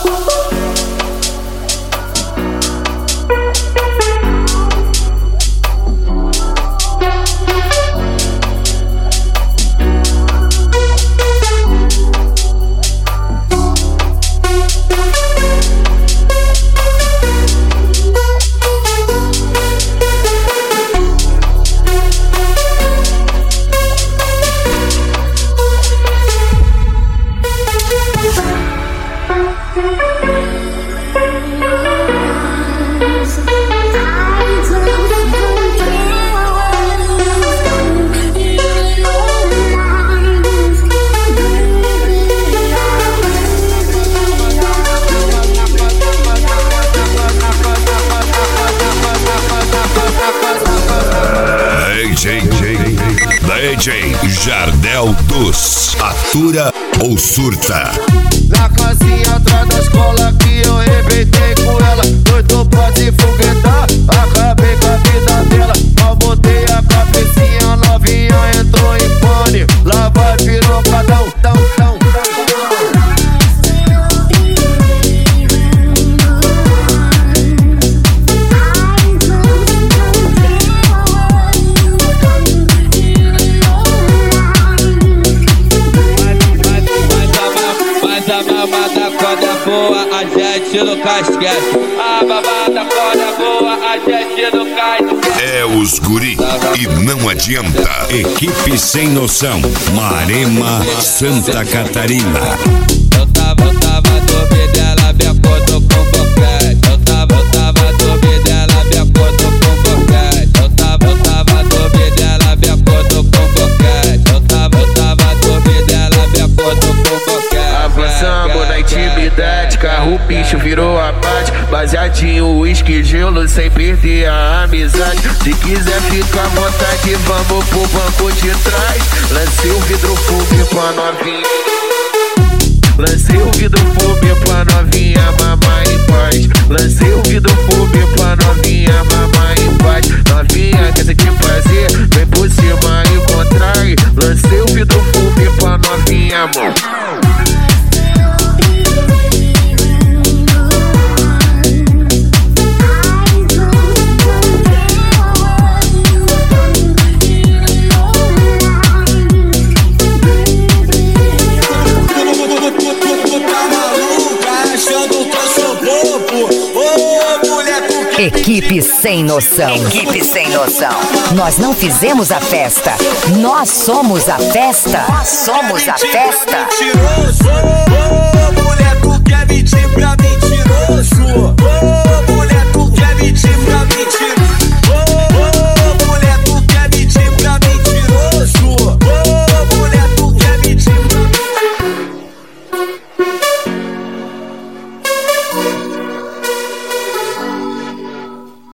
DJ Jardel dos Atura ou Surta. Na casinha atrás da escola que eu arrebentei com ela. Doido pra se foguetar, acabei com a vida dela. Mal botei a cabecinha, novinha entrou em pane. Lá vai pirocadão, tão, tão. Babada quando é boa, a gente no casquete. A babada quando é boa, a gente no casquete. É os guri e não adianta. Equipe Sem Noção, Marema, Santa Catarina. Eu tava dormindo dela, me acordou com boquete. Eu tava dormindo dela, me acordou com boquete. Eu tava dormindo dela, me acordou com boquete. Eu tava dormindo dela, me acordou com boquete. Avançamos na intimidade, carro bicho virou abate. Baseadinho, uísque, gelo, sem perder a amizade. Se quiser ficar à vontade, vamos pro banco de trás. Lancei o vidro fumê pra novinha. Lancei o vidro fumê pra novinha, mamar em paz. Lancei o vidro fumê pra novinha, mamar em paz. Novinha, quer se que fazer? Vem por cima e contrai. Lancei o vidro fumê pra novinha, amor. Equipe Sem Noção. Equipe Sem Noção. Nós não fizemos a festa. Nós somos a festa. Nós somos a festa.